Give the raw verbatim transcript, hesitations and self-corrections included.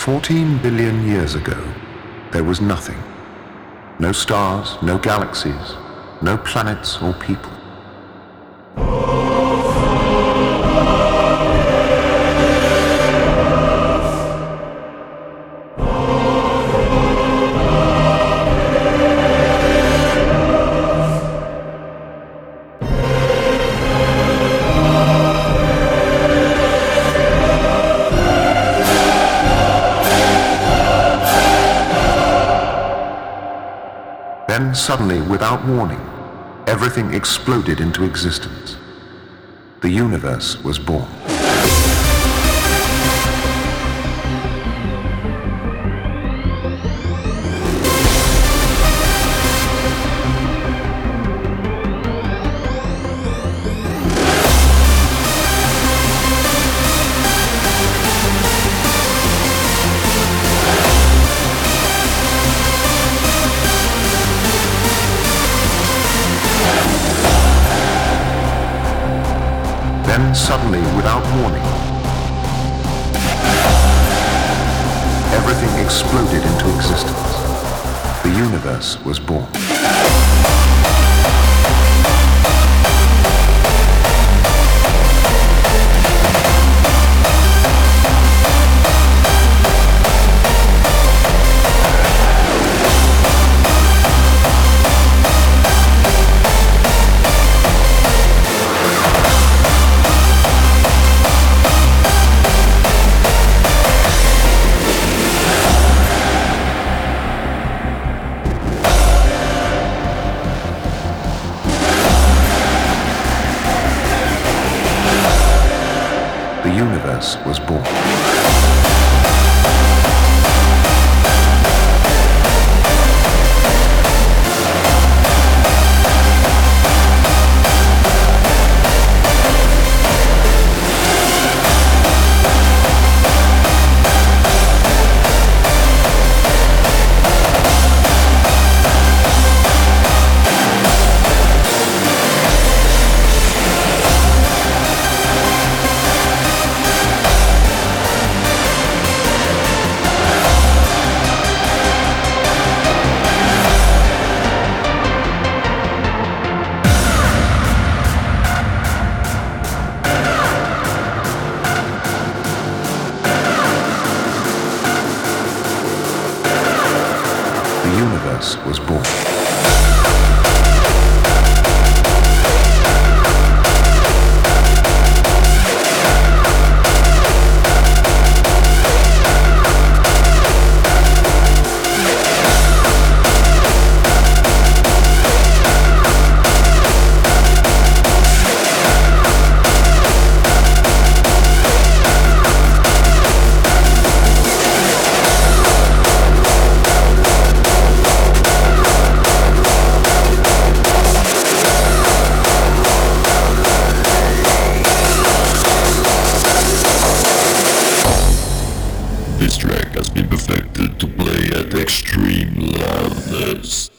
Fourteen billion years ago, there was nothing. No stars, no galaxies, no planets or people. Then suddenly, without warning, everything exploded into existence. The universe was born. Then suddenly, without warning, everything exploded into existence. The universe was born. The universe was born. The universe was born. This track has been perfected to play at extreme loudness.